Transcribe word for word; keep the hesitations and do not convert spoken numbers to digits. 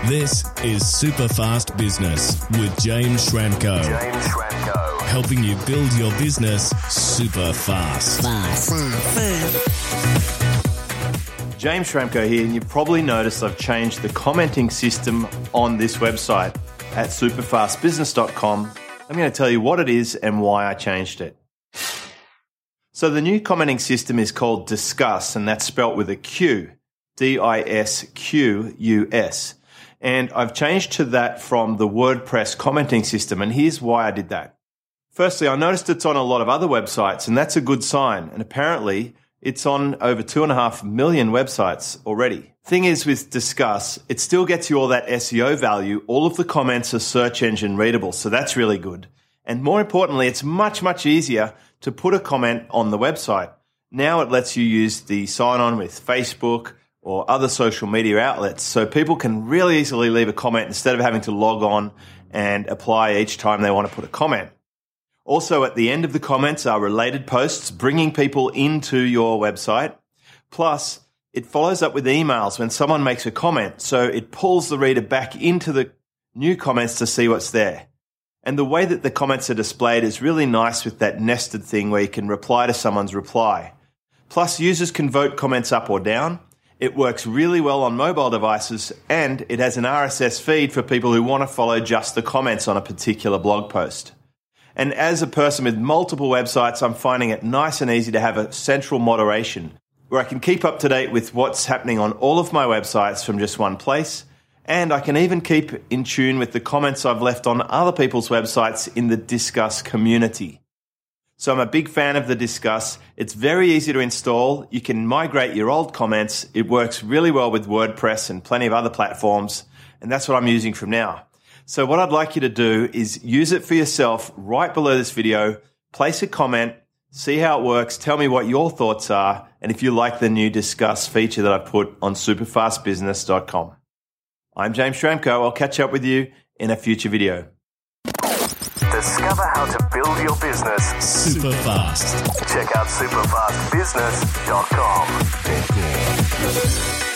This is Superfast Business with James Schramko. James Schramko. Helping you build your business super fast. Fast. James Schramko here, and you've probably noticed I've changed the commenting system on this website at superfast business dot com. I'm going to tell you what it is and why I changed it. So the new commenting system is called Disqus, and that's spelt with a Q, D I S Q U S. And I've changed to that from the WordPress commenting system, and here's why I did that. Firstly, I noticed it's on a lot of other websites, and that's a good sign. And apparently, it's on over two and a half million websites already. Thing is, with Disqus, it still gets you all that S E O value. All of the comments are search engine readable, so that's really good. And more importantly, it's much, much easier to put a comment on the website. Now it lets you use the sign-on with Facebook or other social media outlets, so people can really easily leave a comment instead of having to log on and apply each time they want to put a comment. Also, at the end of the comments are related posts bringing people into your website. Plus, it follows up with emails when someone makes a comment, so it pulls the reader back into the new comments to see what's there. And the way that the comments are displayed is really nice with that nested thing where you can reply to someone's reply. Plus, users can vote comments up or down. It works really well on mobile devices, and it has an R S S feed for people who want to follow just the comments on a particular blog post. And as a person with multiple websites, I'm finding it nice and easy to have a central moderation where I can keep up to date with what's happening on all of my websites from just one place. And I can even keep in tune with the comments I've left on other people's websites in the Disqus community. So I'm a big fan of the Disqus. It's very easy to install. You can migrate your old comments. It works really well with WordPress and plenty of other platforms. And that's what I'm using from now. So what I'd like you to do is use it for yourself right below this video. Place a comment, see how it works, tell me what your thoughts are, and if you like the new Disqus feature that I put on superfast business dot com. I'm James Schramko. I'll catch up with you in a future video. Discover how to build your business Super fast. Check out superfast business dot com.